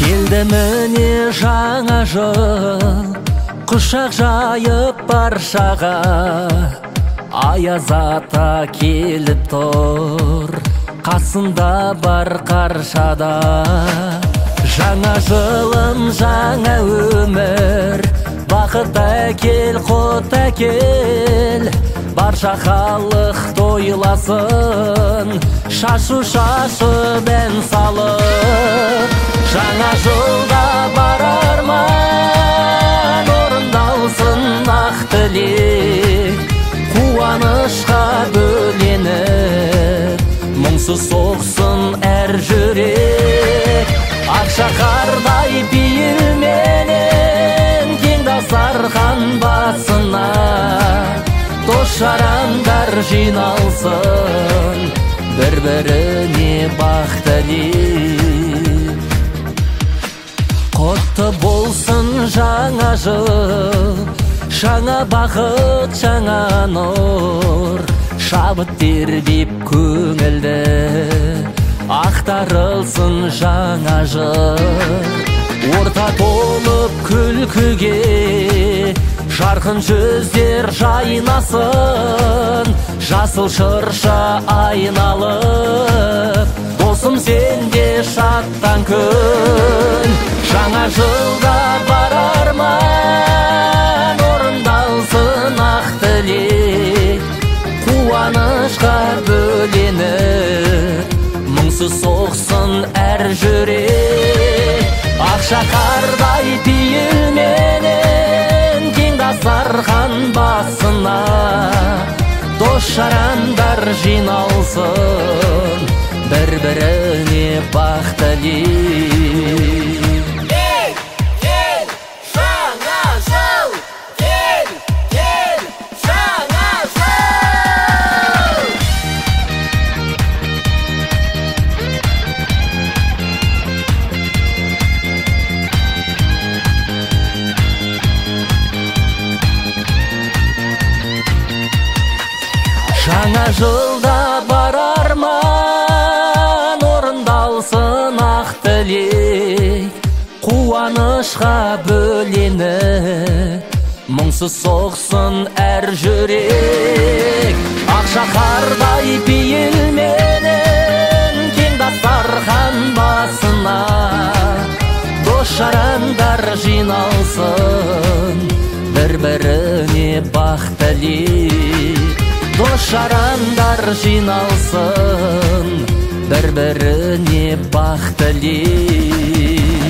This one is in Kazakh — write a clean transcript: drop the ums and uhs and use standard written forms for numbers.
Келді міне жаңа жыл, құшақ жайып баршаға, аяз ата келіп тұр, қасында бар қаршада. Жаңа жылым, жаңа өмір, бақыт әкел, құт әкел, барша халық тойласын, шашу бән салып. Жаңа жылда бар арман, орындалсын ақ тілек, қуанышқа бөленіп, мұңсыз соқсын әр жүрек. Ақша қардай пейілменен, кең дастархан басына, дос жарандар жиналсын, бір-біріне бақ тілеп. Құтты болсын жаңа жыл, жаңа бақыт, жаңа нұр, шабыт тербеп көңілді, ақтарылсын жаңа жыл. Орта толып күлкіге, жарқын жүздер жайнасын, жасыл шырша айналып, досым сенде шаттан күн. Жаңа жылда бар арман, орындалсын ақ тілек, қуанышқа бөленіп, мұңсыз соқсын әр жүрек. Ақша қардай пейілменен, кең дастархан басына, дос жарандар жиналсын, бір-біріне бақ тілеп. Жаңа жылда бар арман, орындалсын ақ тілек, қуанышқа бөленіп, мұңсыз соқсын әр жүрек. Ақша қардай пейілменен, кең дастархан басына, дос жарандар жиналсын, бір-біріне бақ тілеп. Дос жарандар жиналсын, бір-біріне бақ тілеп.